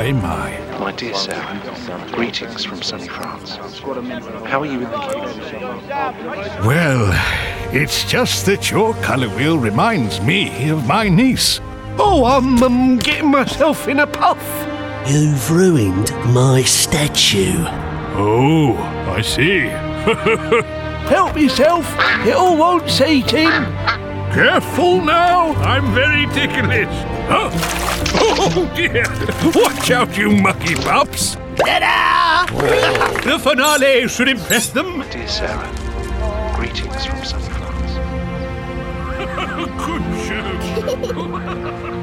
my. My dear Sarah, greetings from sunny France. How are you in the cave? Well, it's just that your colour wheel reminds me of my niece. Oh, I'm getting myself in a puff. You've ruined my statue. Oh, I see. Help yourself, it all won't eat him. Careful now, I'm very ticklish. Huh? Oh dear, watch out you mucky pups. Ta-da! The finale should impress them. My dear Sarah, greetings from sunny France. Good show.